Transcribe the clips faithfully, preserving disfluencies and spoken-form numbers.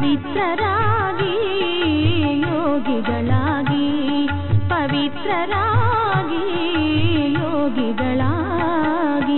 ಪವಿತ್ರರಾಗಿ ಯೋಗಿಗಳಾಗಿ ಪವಿತ್ರರಾಗಿ ಯೋಗಿಗಳಾಗಿ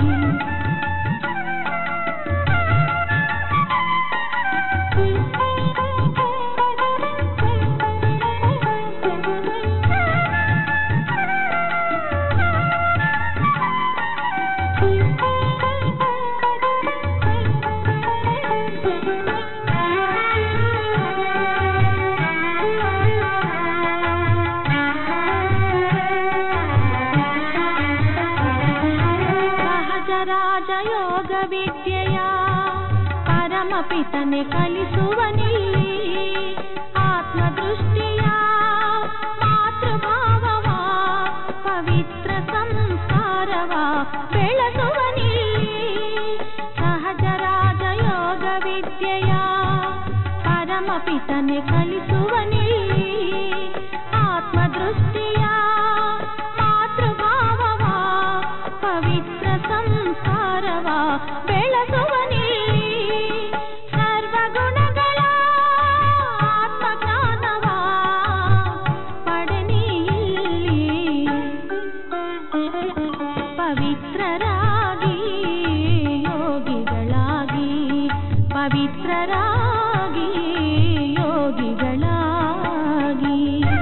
ರಾಜಯೋಗ ವಿದ್ಯೆಯ ಪರಮಪಿತನೆ ಕಲಿಸುವನಿಲ್ಲಿ ಆತ್ಮದೃಷ್ಟಿಯ ಮಾತೃಭಾವವ ಪವಿತ್ರ ಸಂಸ್ಕಾರವ ಬೆಳೆಸುವನಿಲ್ಲಿ ಸಹಜ ರಾಜಯೋಗ ವಿದ್ಯೆಯ ಪರಮಪಿತನೆ ಕಲಿಸುವನಿಲ್ಲಿ ಆತ್ಮದೃಷ್ಟಿಯ ಮಾತೃಭಾವವ ಪವಿತ್ರ ಸಂಸ್ಕಾರವ ಬೆಳೆಸುವನಿಲ್ಲಿ ಸರ್ವಗುಣಗಳ ಆತ್ಮಜ್ಞಾನವ ಪಡೆನಿಲ್ಲಿ ಪವಿತ್ರರಾಗಿ ಯೋಗಿಗಳಾಗಿ ಪವಿತ್ರರಾಗಿ ಯೋಗಿಗಳಾಗಿ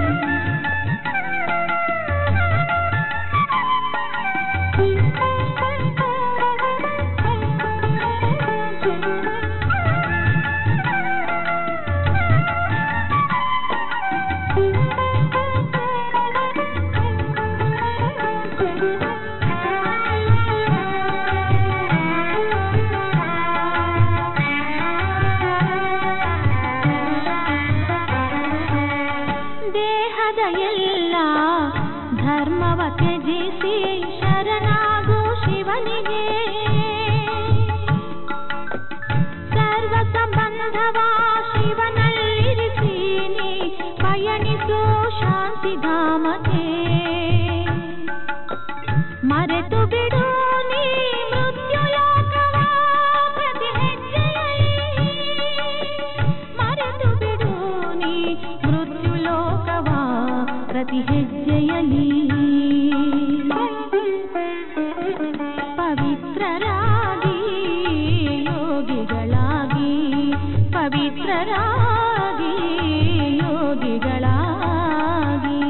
ದೇಹದ ಎಲ್ಲ ಧರ್ಮವ ತ್ಯಜಿಸಿ ಶರಣಾಗು ಶಿವನಿಗೆ ಸರ್ವ ಸಂಬಂಧವ ಶಿವನಲ್ಲಿರಿಸಿ ನೀ ಪಯಣಿಸೋ ಶಾಂತಿಧಾಮಕ್ಕೆ ಮರೆತು ಬಿಡು ನೀ ಮೃತ್ಯುಲೋಕವ ಪ್ರತಿ ಹೆಜ್ಜೆಯಲ್ಲಿ ಮರೆತು ಬಿಡು ನೀ ಮೃತ್ಯುಲೋಕವ ಪ್ರತಿ ಹೆಜ್ಜೆಯಲ್ಲಿ ಪವಿತ್ರರಾಗಿ ಯೋಗಿಗಳಾಗಿ ಪವಿತ್ರರಾಗಿ ಯೋಗಿಗಳಾಗಿ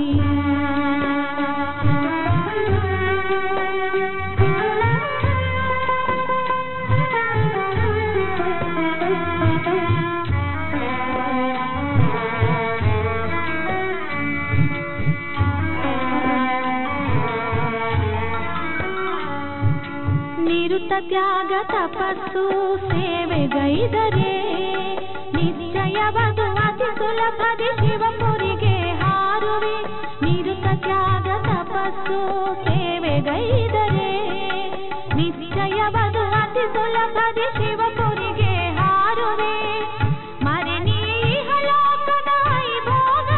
ನಿರುತ ತ್ಯಾಗ ತಪಸ್ಸು ಸೇವೆಗೈದರೆ ನಿಶ್ಚಯವದು ಅತಿ ಸುಲಭದಿ ಶಿವಪುರಿಗೆ ಹಾರುವೆ ನಿರುತ ತ್ಯಾಗ ತಪಸ್ಸು ಸೇವೆಗೈದರೆ ನಿಶ್ಚಯವದು ಅತಿ ಸುಲಭದಿ ಶಿವಪುರಿಗೆ ಹಾರುವೆ ಮರೆ ನೀ ಇಹಲೋಕದ ಭೋಗ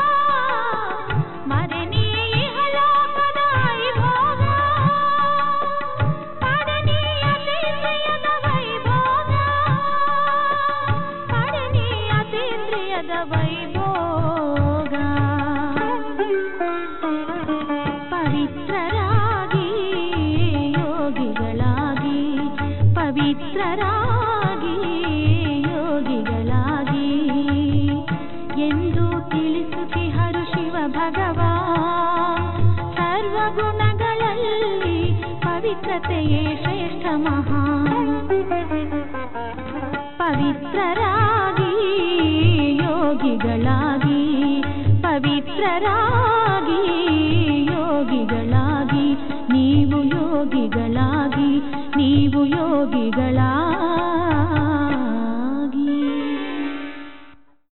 ಮರೆ ನೀ ಇಹಲೋಕದ ಭೋಗ ವೈಭೋಗ ಪವಿತ್ರರಾಗಿ ಯೋಗಿಗಳಾಗಿ ಪವಿತ್ರರಾಗಿ ಯೋಗಿಗಳಾಗಿ ಎಂದು ತಿಳಿಸುತ್ತಿಹರು ಶಿವ ಭಗವಾ ಸರ್ವಗುಣಗಳಲ್ಲಿ ಪವಿತ್ರತೆಯೇ ಶ್ರೇಷ್ಠ ಮಹಾ ಪವಿತ್ರರಾಗಿ ಯೋಗಿಗಳಾಗಿ ಪವಿತ್ರರಾಗಿ ಯೋಗಿಗಳಾಗಿ ನೀವು ಯೋಗಿಗಳಾಗಿ ನೀವು ಯೋಗಿಗಳಾಗಿ